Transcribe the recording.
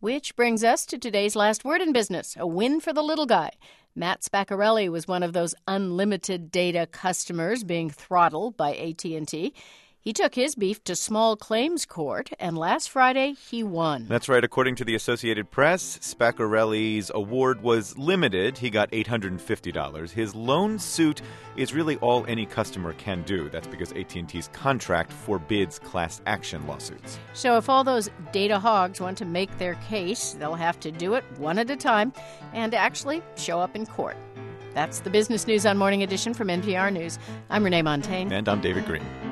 Which brings us to today's last word in business, a win for the little guy. Matt Spaccarelli was one of those unlimited data customers being throttled by AT&T. He took his beef to small claims court, and last Friday, he won. That's right. According to the Associated Press, Spaccarelli's award was limited. He got $850. His lone suit is really all any customer can do. That's because AT&T's contract forbids class action lawsuits. So if all those data hogs want to make their case, they'll have to do it one at a time and actually show up in court. That's the business news on Morning Edition from NPR News. I'm Renee Montagne. And I'm David Green.